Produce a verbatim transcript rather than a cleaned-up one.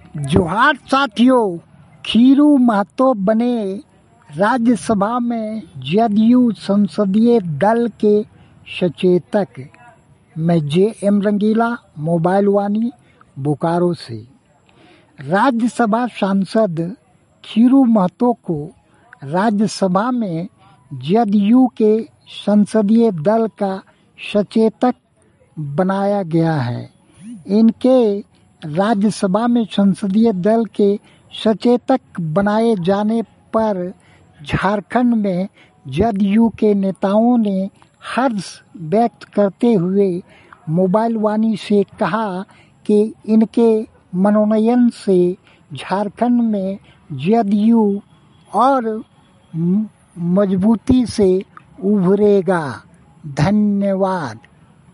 जोहार साथियों, खीरू महतो बने राज्यसभा में जदयू संसदीय दल के सचेतक। मैं जे एम रंगीला, मोबाइल वानी, बोकारो से। राज्यसभा सांसद खीरू महतो को राज्यसभा में जदयू के संसदीय दल का सचेतक बनाया गया है। इनके राज्यसभा में संसदीय दल के सचेतक बनाए जाने पर झारखंड में जदयू के नेताओं ने हर्ष व्यक्त करते हुए मोबाइल वानी से कहा कि इनके मनोनयन से झारखंड में जदयू और मजबूती से उभरेगा। धन्यवाद।